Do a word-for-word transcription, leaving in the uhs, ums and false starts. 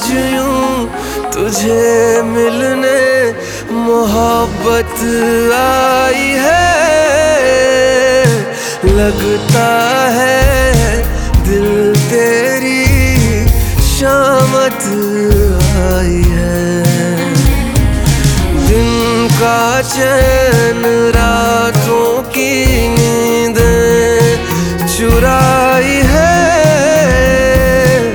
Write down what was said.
आज यूं तुझे मिलने मोहब्बत आई है, लगता है दिल तेरी शामत आई है। दिन का चैन रात